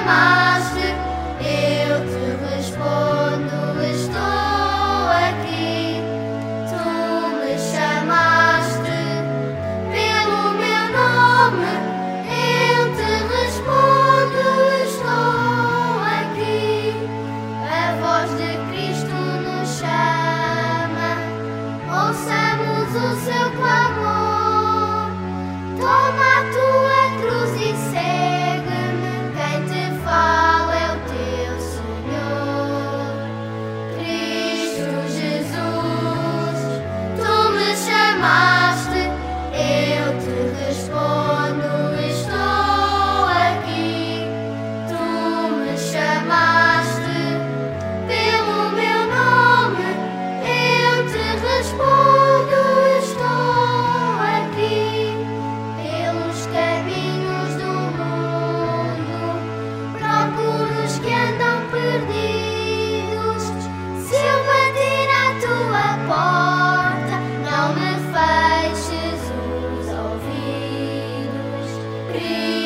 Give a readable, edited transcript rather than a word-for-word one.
chamaste, eu te respondo, estou aqui. Tu me chamaste pelo meu nome, eu te respondo, estou aqui. A voz de Cristo nos chama, ouçamos o seu clamor. Toma a tua cruz e segue-me, quem te fala é o teu Senhor. Cristo Jesus, tu me chamaste, eu te respondo, estou aqui. Tu me chamaste pelo meu nome, eu te respondo, estou aqui. Pelos caminhos do mundo procuro os que andam perdidos. Se eu bater à tua porta, não me feches os ouvidos.